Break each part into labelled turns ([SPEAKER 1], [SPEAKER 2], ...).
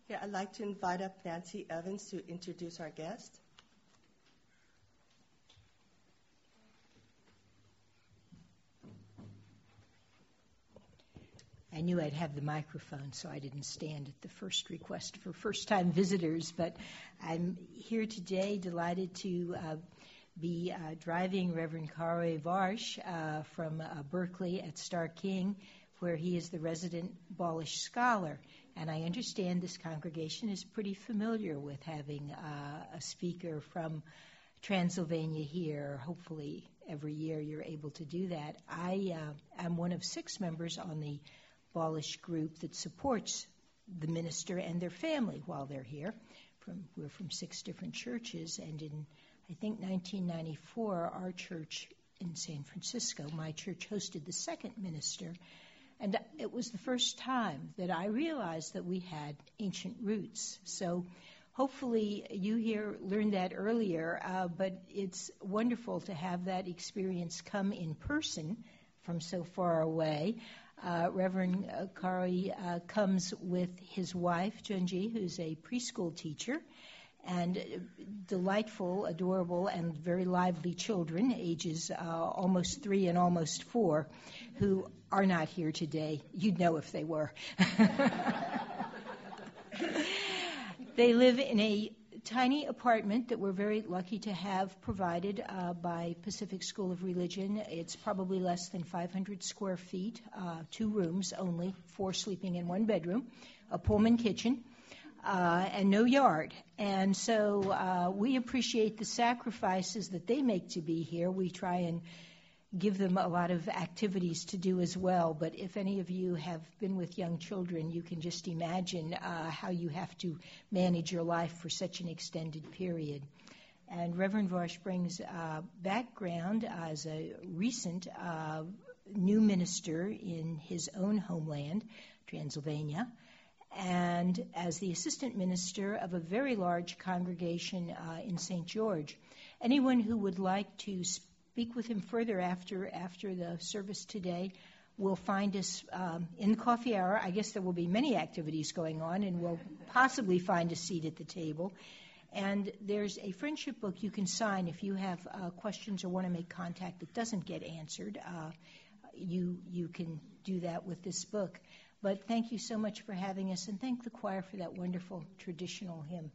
[SPEAKER 1] Yeah, I'd like to invite up Nancy Evans to introduce our guest.
[SPEAKER 2] I knew I'd have the microphone, so I didn't stand at the first request for first-time visitors, but I'm here today delighted to be driving Reverend Kaare Varsh from Berkeley at Starr King, where he is the resident Balish scholar. And I understand this congregation is pretty familiar with having a speaker from Transylvania here. Hopefully every year you're able to do that. I am one of 6 members on the Balish group that supports the minister and their family while they're here. We're from 6 different churches, and in, I think, 1994, our church in San Francisco, my church, hosted the second minister, and it was the first time that I realized that we had ancient roots. So hopefully you here learned that earlier, but it's wonderful to have that experience come in person from so far away. Reverend Kaare comes with his wife, Junji, who's a preschool teacher, and delightful, adorable, and very lively children, ages almost 3 and almost 4, who are not here today. You'd know if they were. They live in a tiny apartment that we're very lucky to have provided by Pacific School of Religion. It's probably less than 500 square feet, 2 rooms only, 4 sleeping in 1 bedroom, a Pullman kitchen, and no yard. And so we appreciate the sacrifices that they make to be here. We try and give them a lot of activities to do as well. But if any of you have been with young children, you can just imagine how you have to manage your life for such an extended period. And Reverend Varsh brings background as a recent new minister in his own homeland, Transylvania, and as the assistant minister of a very large congregation in St. George. Anyone who would like to speak with him further after the service today will find us in the coffee hour. I guess there will be many activities going on, and we'll possibly find a seat at the table. And there's a friendship book you can sign if you have questions or want to make contact that doesn't get answered. You can do that with this book. But thank you so much for having us, and thank the choir for that wonderful traditional hymn.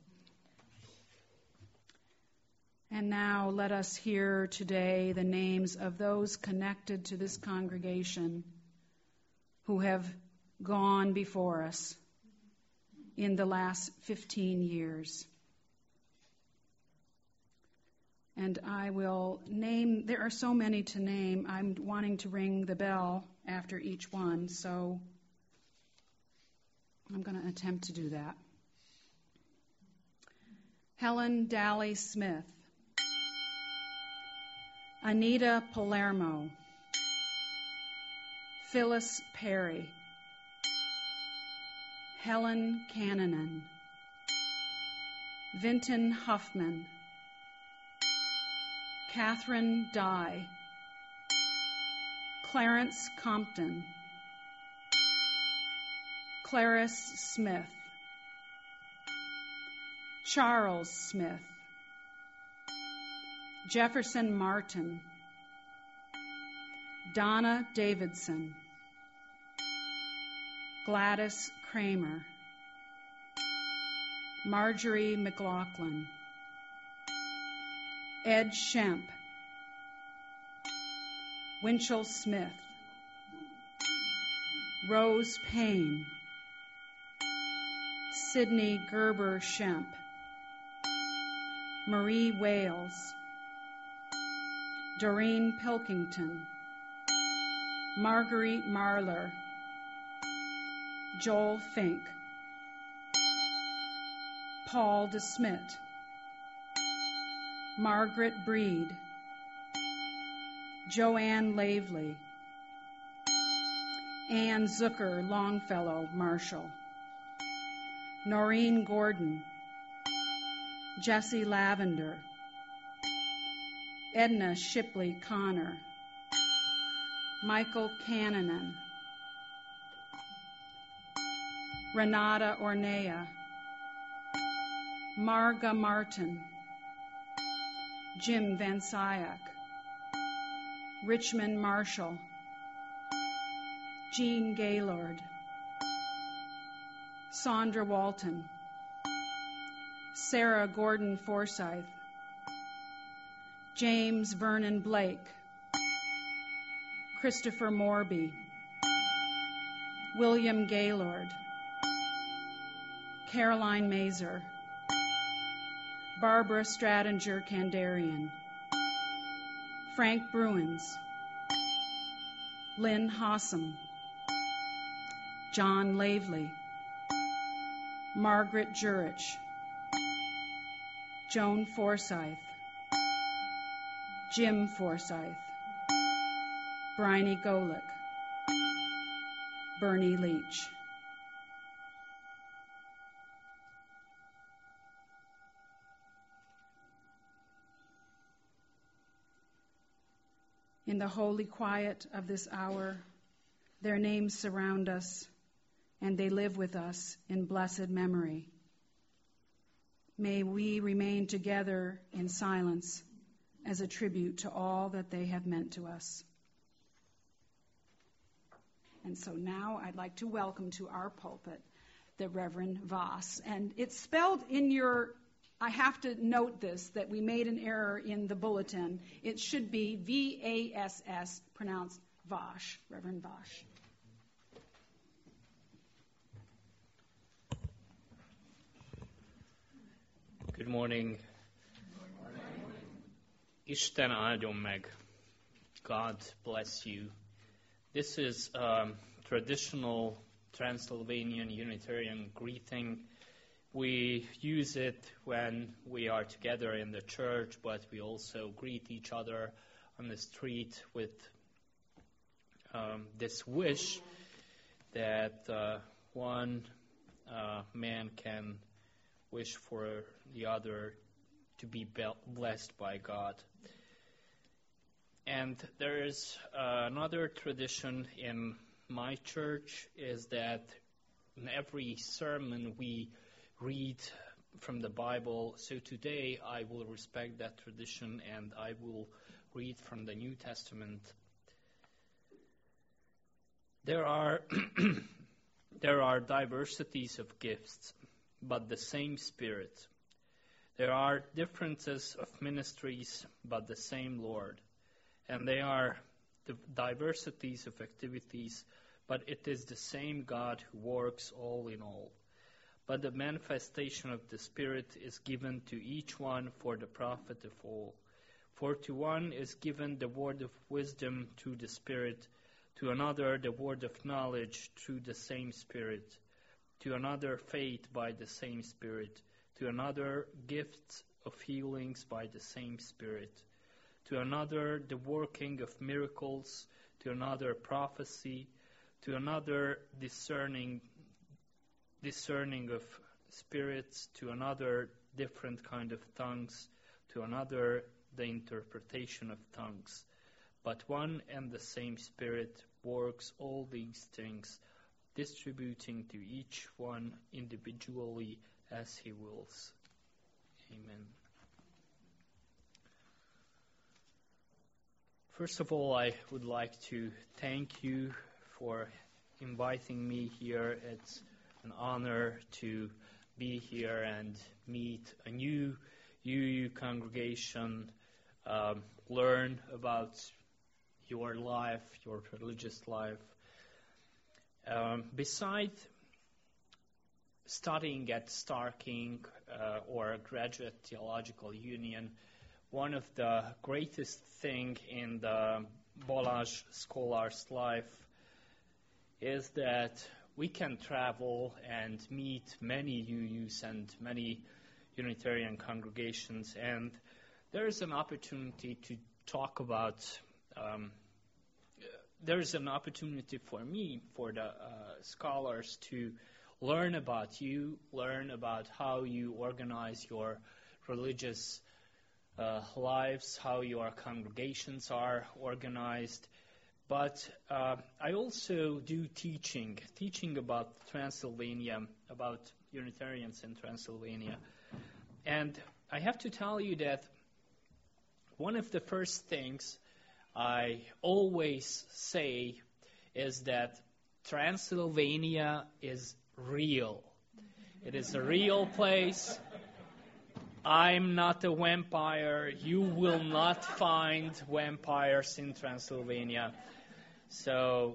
[SPEAKER 3] And now let us hear today the names of those connected to this congregation who have gone before us in the last 15 years. And I will name, there are so many to name, I'm wanting to ring the bell after each one, so I'm going to attempt to do that. Helen Dally Smith. Anita Palermo, Phyllis Perry, Helen Cannonen, Vinton Huffman, Catherine Dye, Clarence Compton, Clarice Smith, Charles Smith, Jefferson Martin, Donna Davidson, Gladys Kramer, Marjorie McLaughlin, Ed Shemp, Winchell Smith, Rose Payne, Sidney Gerber Shemp, Marie Wales, Doreen Pilkington, Marguerite Marler, Joel Fink, Paul DeSmit, Margaret Breed, Joanne Lavely, Ann Zucker Longfellow Marshall, Noreen Gordon, Jessie Lavender, Edna Shipley Connor, Michael Cannonen, Renata Ornea, Marga Martin, Jim Van Syak, Richmond Marshall, Jean Gaylord, Sandra Walton, Sarah Gordon Forsyth, James Vernon Blake, Christopher Morby, William Gaylord, Caroline Mazer, Barbara Stratinger Kandarian, Frank Bruins, Lynn Hossam, John Lavely, Margaret Jurich, Joan Forsyth, Jim Forsyth, Bryony Golick, Bernie Leach. In the holy quiet of this hour, their names surround us, and they live with us in blessed memory. May we remain together in silence as a tribute to all that they have meant to us. And so now I'd like to welcome to our pulpit the Reverend Voss. And it's spelled in your, I have to note this, that we made an error in the bulletin. It should be V-A-S-S, pronounced Vosh, Reverend Vosh.
[SPEAKER 4] Good morning. Isten áldjon meg. God bless you. This is traditional Transylvanian Unitarian greeting. We use it when we are together in the church, but we also greet each other on the street with this wish that one man can wish for the other to be blessed by God. And there is another tradition in my church is that in every sermon we read from the Bible. So today I will respect that tradition and I will read from the New Testament. There are diversities of gifts, but the same Spirit. There are differences of ministries, but the same Lord. And they are the diversities of activities, but it is the same God who works all in all. But the manifestation of the Spirit is given to each one for the profit of all. For to one is given the word of wisdom through the Spirit, to another the word of knowledge through the same Spirit, to another faith by the same Spirit, to another gifts of healings by the same Spirit, to another the working of miracles, to another prophecy, to another discerning of spirits, to another different kind of tongues, to another the interpretation of tongues. But one and the same Spirit works all these things, distributing to each one individually as he wills. Amen. First of all, I would like to thank you for inviting me here. It's an honor to be here and meet a new UU congregation, learn about your life, your religious life. Besides studying at Starking or Graduate Theological Union, one of the greatest thing in the Balázs scholar's life is that we can travel and meet many UUs and many Unitarian congregations, and there is an opportunity to talk about there's an opportunity for me, for the scholars, to learn about you, learn about how you organize your religious lives, how your congregations are organized. But I also do teaching about Transylvania, about Unitarians in Transylvania. And I have to tell you that one of the first things I always say is that Transylvania is real. It is a real place. I'm not a vampire. You will not find vampires in Transylvania. So,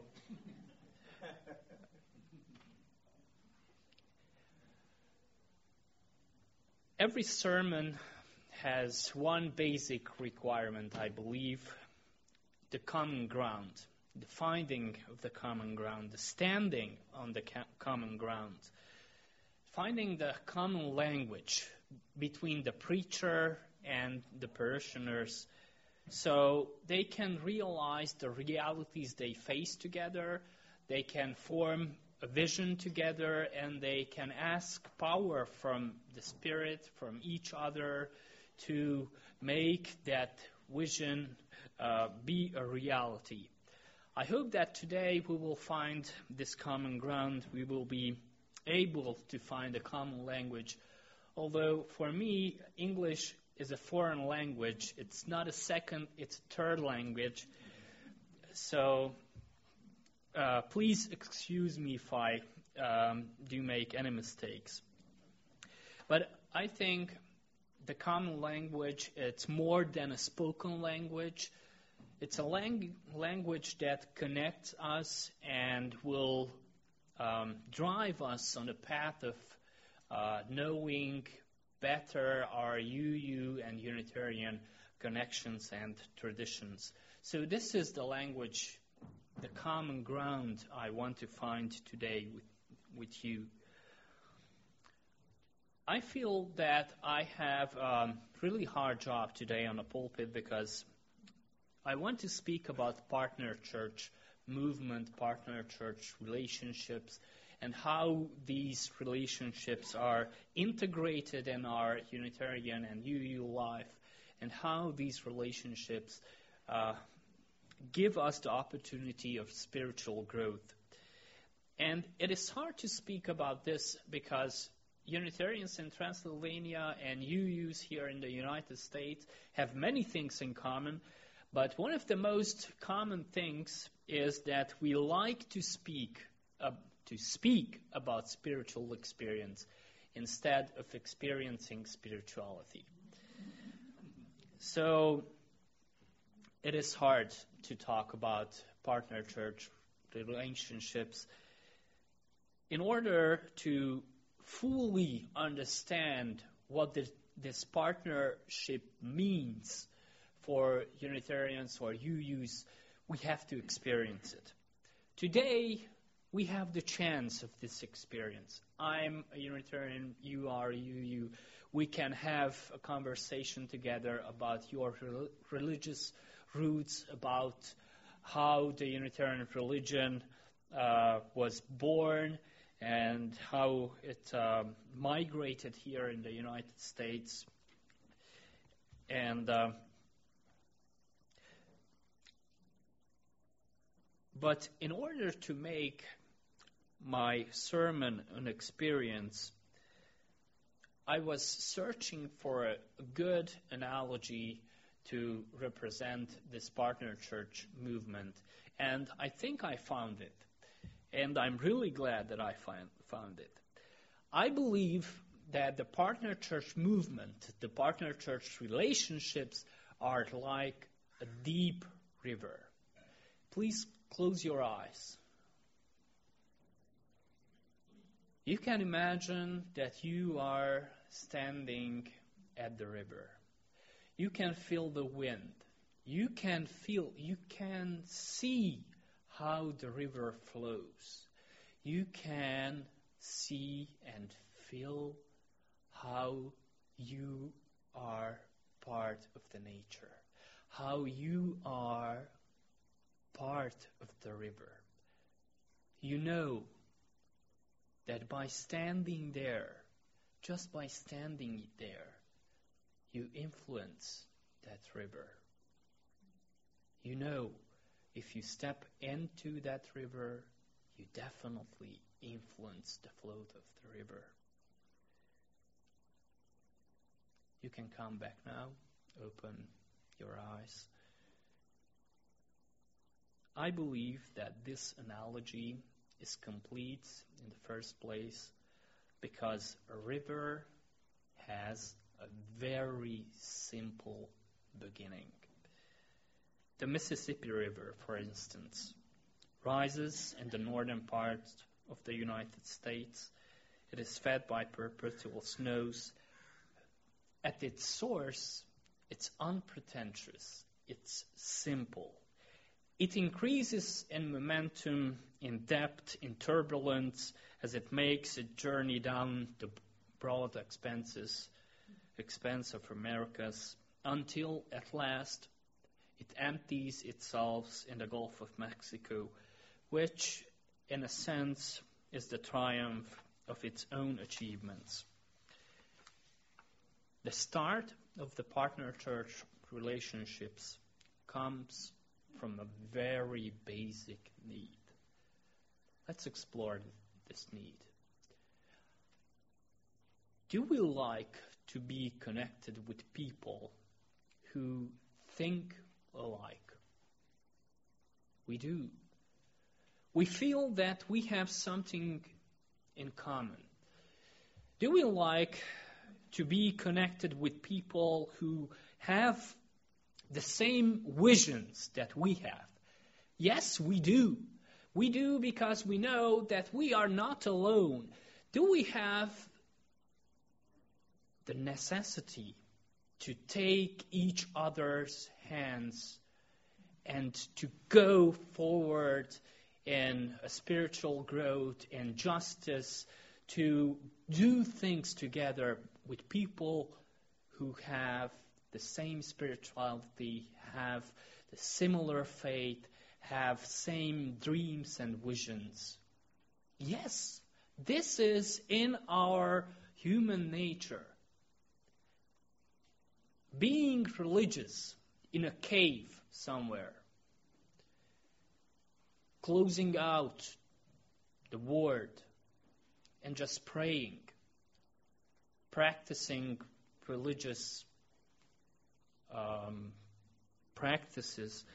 [SPEAKER 4] every sermon has one basic requirement, I believe, the common ground, the finding of the common ground, the standing on the common ground, finding the common language between the preacher and the parishioners so they can realize the realities they face together, they can form a vision together, and they can ask power from the Spirit, from each other, to make that vision be a reality. I hope that today we will find this common ground. We will be able to find a common language. Although for me, English is a foreign language. It's not a second, it's a third language. So please excuse me if I do make any mistakes. But I think the common language, it's more than a spoken language. It's a language that connects us and will drive us on the path of knowing better our UU and Unitarian connections and traditions. So this is the language, the common ground I want to find today with you. I feel that I have a really hard job today on the pulpit because I want to speak about partner church movement, partner church relationships, and how these relationships are integrated in our Unitarian and UU life, and how these relationships give us the opportunity of spiritual growth. And it is hard to speak about this because Unitarians in Transylvania and UUs here in the United States have many things in common, but one of the most common things is that we like to speak about spiritual experience instead of experiencing spirituality. So it is hard to talk about partner church relationships. In order to fully understand what this partnership means for Unitarians or UUs, we have to experience it. Today, we have the chance of this experience. I'm a Unitarian, you are a UU. We can have a conversation together about your religious roots, about how the Unitarian religion was born, and how it migrated here in the United States. And but in order to make my sermon an experience, I was searching for a good analogy to represent this partner church movement, and I think I found it. And I'm really glad that I found it. I believe that the partner church movement, the partner church relationships are like a deep river. Please close your eyes. You can imagine that you are standing at the river. You can feel the wind. You can see how the river flows. You can see and feel how you are part of the nature, how you are part of the river. You know that by standing there, just by standing there, you influence that river. You know, if you step into that river, you definitely influence the flow of the river. can come back now. Open your eyes. I believe that this analogy is complete in the first place because a river has a very simple beginning. The Mississippi River, for instance, rises in the northern part of the United States. It is fed by perpetual snows. At its source, it's unpretentious. It's simple. It increases in momentum, in depth, in turbulence as it makes a journey down the broad expanse of Americas until at last it empties itself in the Gulf of Mexico, which in a sense is the triumph of its own achievements. The start of the partner church relationships comes from a very basic need. Let's explore this need. Do we like to be connected with people who think alike? We do. We feel that we have something in common. Do we like to be connected with people who have the same visions that we have? Yes, we do. We do because we know that we are not alone. Do we have the necessity to take each other's hands and to go forward in a spiritual growth and justice, to do things together with people who have the same spirituality, have the similar faith, have same dreams and visions? Yes, this is in our human nature. Being religious in a cave somewhere, closing out the word and just praying, practicing religious practices,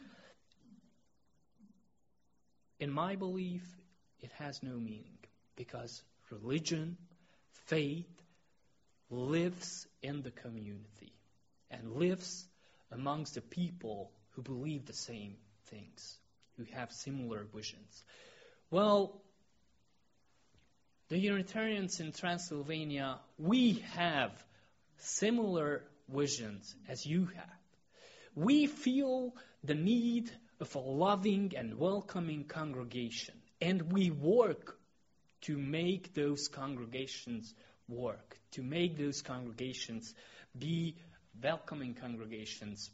[SPEAKER 4] in my belief, it has no meaning, because religion, faith, lives in the community and lives amongst the people who believe the same things, who have similar visions. Well, the Unitarians in Transylvania, we have similar visions as you have. We feel the need of a loving and welcoming congregation, and we work to make those congregations work, to make those congregations be welcoming congregations.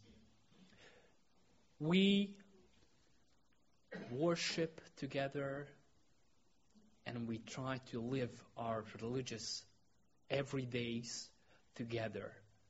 [SPEAKER 4] We worship together, and we try to live our religious everydays together.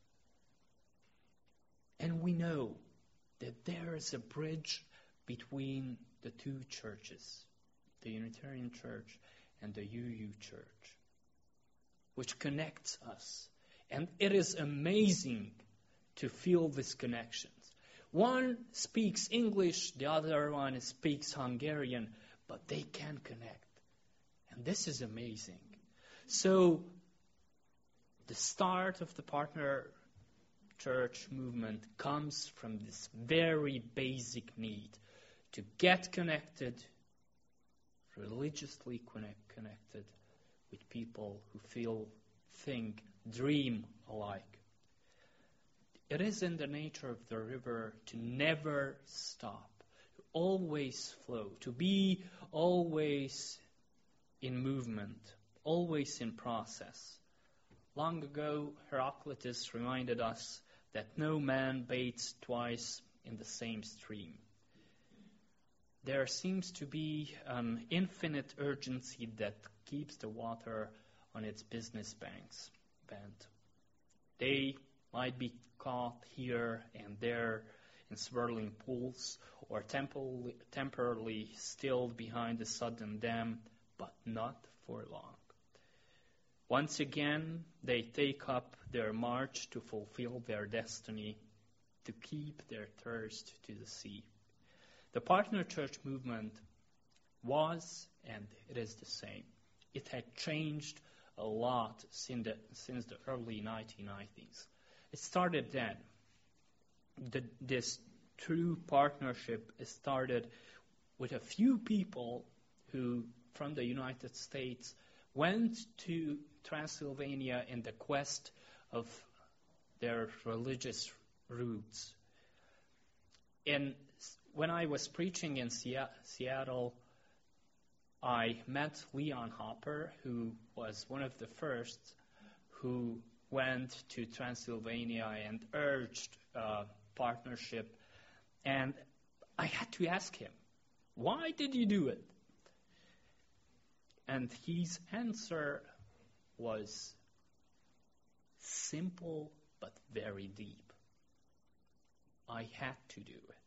[SPEAKER 4] And we know that there is a bridge between the two churches, the Unitarian Church and the UU Church, which connects us. And it is amazing to feel these connections. One speaks English, the other one speaks Hungarian, but they can connect. And this is amazing. So the start of the partner church movement comes from this very basic need to get connected, religiously connected with people who feel, think, dream alike. It is in the nature of the river to never stop, to always flow, to be always in movement, always in process. Long ago, Heraclitus reminded us that no man bathes twice in the same stream. There seems to be an infinite urgency that keeps the water on its business banks bent. They might be caught here and there in swirling pools, or temporarily stilled behind a sudden dam, but not for long. Once again, they take up their march to fulfill their destiny, to keep their thirst to the sea. The partner church movement was, and it is the same. It had changed a lot since the early 1990s. It started then. This true partnership started with a few people who, from the United States, went to Transylvania in the quest of their religious roots. When I was preaching in Seattle, I met Leon Hopper, who was one of the first who went to Transylvania and urged partnership. And I had to ask him, why did you do it? And his answer was simple but very deep. I had to do it.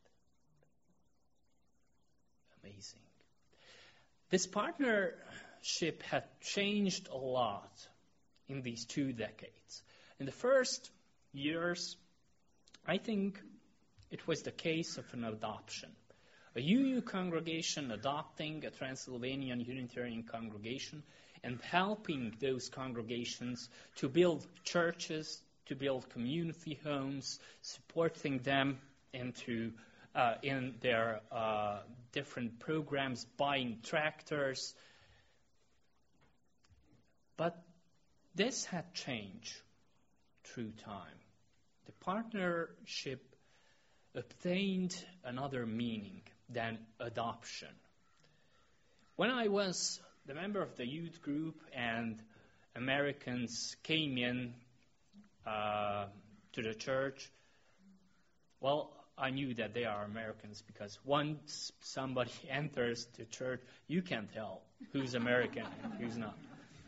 [SPEAKER 4] Amazing. This partnership had changed a lot in these 2 decades. In the first years, I think it was the case of an adoption. A UU congregation adopting a Transylvanian Unitarian congregation and helping those congregations to build churches, to build community homes, supporting them in their different programs, buying tractors. But this had changed through time. The partnership obtained another meaning than adoption. When I was the member of the youth group and Americans came in to the church, well, I knew that they are Americans because once somebody enters the church, you can tell who's American and who's not.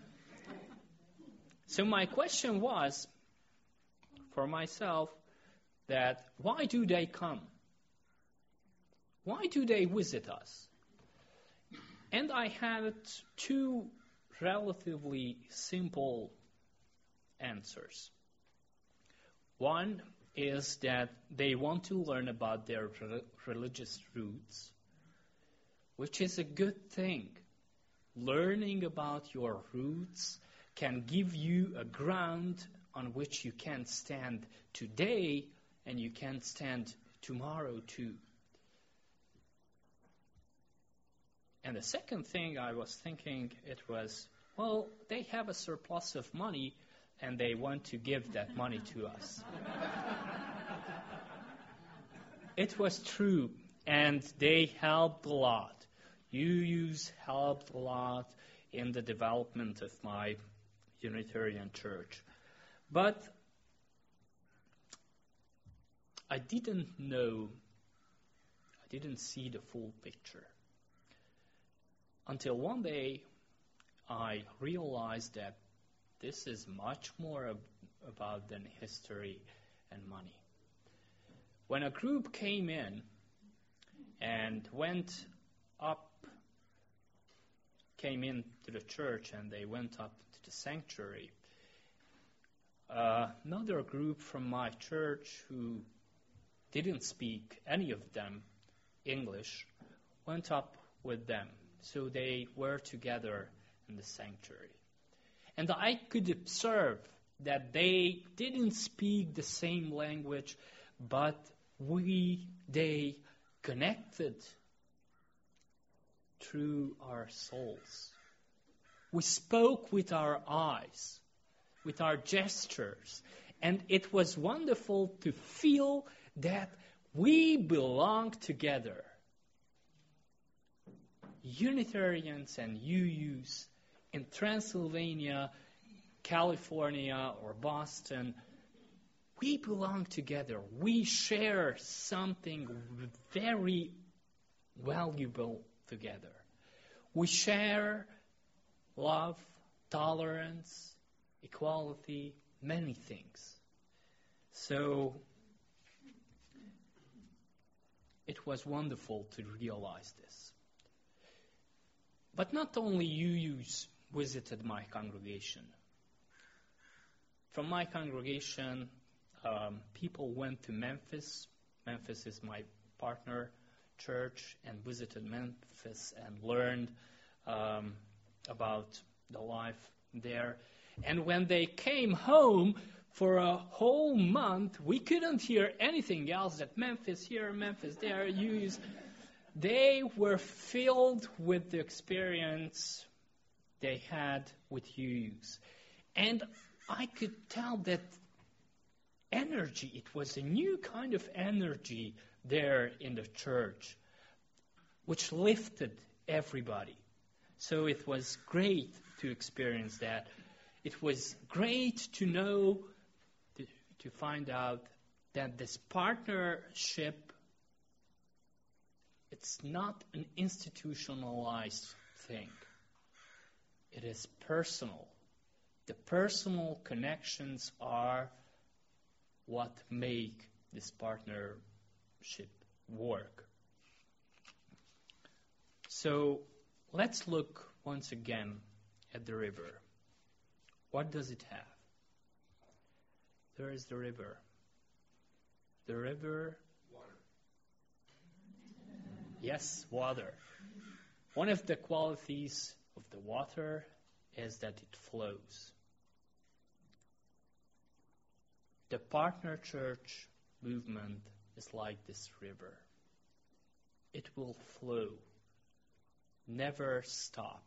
[SPEAKER 4] So my question was, for myself, that why do they come? Why do they visit us? And I had 2 relatively simple answers. One is that they want to learn about their religious roots, which is a good thing. Learning about your roots can give you a ground on which you can stand today and you can stand tomorrow too. And the second thing I was thinking, it was, well, they have a surplus of money and they want to give that money to us. It was true, and they helped a lot. UUs helped a lot in the development of my Unitarian church. But I didn't see the full picture. Until one day, I realized that this is much more about than history and money. When a group came in and came into the church and they went up to the sanctuary, another group from my church who didn't speak, any of them, English, went up with them. So they were together in the sanctuary. And I could observe that they didn't speak the same language, but they connected through our souls. We spoke with our eyes, with our gestures, and it was wonderful to feel that we belong together. Unitarians and UUs in Transylvania, California, or Boston, we belong together. We share something very valuable together. We share love, tolerance, equality, many things. So it was wonderful to realize this. But not only UUs visited my congregation. from my congregation, people went to Memphis. Memphis is my partner church, and visited Memphis and learned about the life there. And when they came home for a whole month, we couldn't hear anything else that Memphis here, Memphis there, use. They were filled with the experience they had with Hughes. And I could tell that energy, it was a new kind of energy there in the church, which lifted everybody. So it was great to experience that. It was great to know, to find out that this partnership, it's not an institutionalized thing. It is personal. The personal connections are what make this partnership work. So let's look once again at the river. What does it have? There is the river. The river.
[SPEAKER 5] Water.
[SPEAKER 4] Yes, water. One of the qualities of the water is that it flows. The partner church movement is like this river. It will flow, never stop,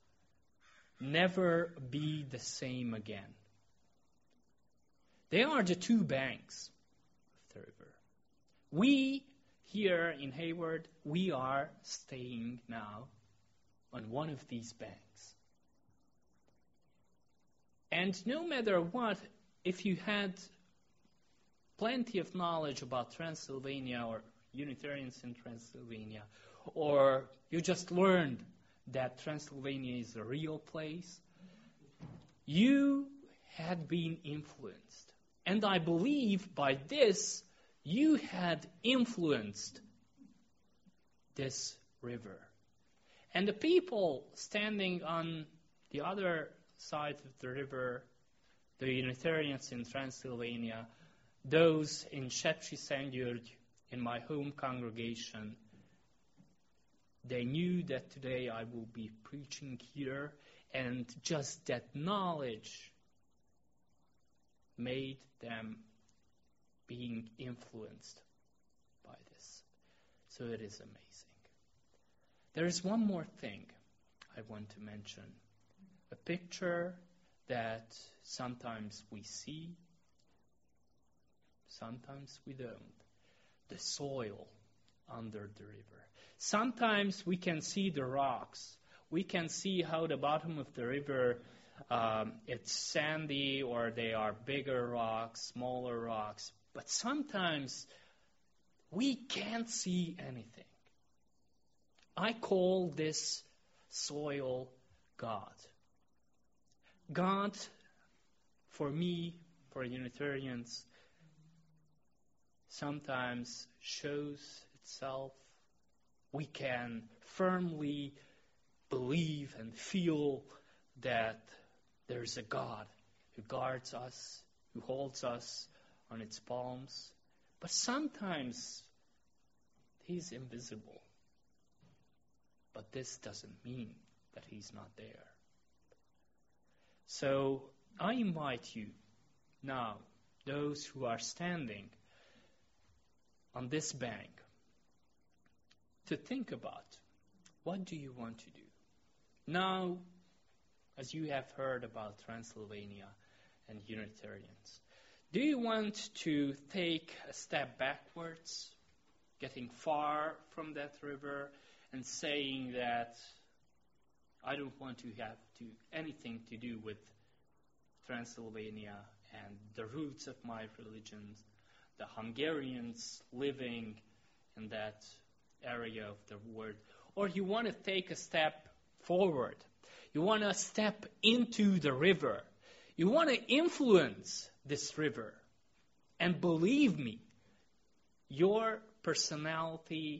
[SPEAKER 4] never be the same again. They are the two banks of the river. We here in Hayward, we are staying now on one of these banks. And no matter what, if you had plenty of knowledge about Transylvania or Unitarians in Transylvania, or you just learned that Transylvania is a real place, you had been influenced. And I believe by this, you had influenced this river. And the people standing on the other side of the river, the Unitarians in Transylvania, those in Szepsi-Szentgyörgy, in my home congregation, they knew that today I will be preaching here, and just that knowledge made them being influenced by this. So it is amazing. There is one more thing I want to mention. A picture that sometimes we see, sometimes we don't. The soil under the river. Sometimes we can see the rocks. We can see how the bottom of the river, it's sandy, or they are bigger rocks, smaller rocks. But sometimes we can't see anything. I call this soil God. God, for me, for Unitarians, sometimes shows itself. We can firmly believe and feel that there's a God who guards us, who holds us on its palms. But sometimes He's invisible. But this doesn't mean that He's not there. So I invite you now, those who are standing on this bank, to think about, what do you want to do? Now, as you have heard about Transylvania and Unitarians, do you want to take a step backwards, getting far from that river, and saying that I don't want to have anything to do with Transylvania and the roots of my religion, the Hungarians living in that area of the world? Or you want to take a step forward. You want to step into the river. You want to influence this river. And believe me, your personality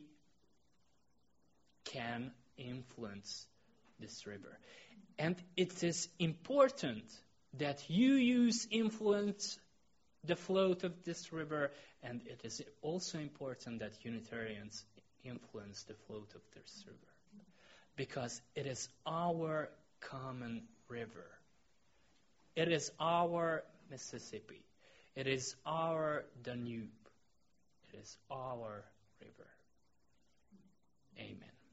[SPEAKER 4] can influence this river. And it is important that you use influence the flow of this river, and it is also important that Unitarians influence the flow of this river, because it is our common river. It is our Mississippi. It is our Danube. It is our river. Amen.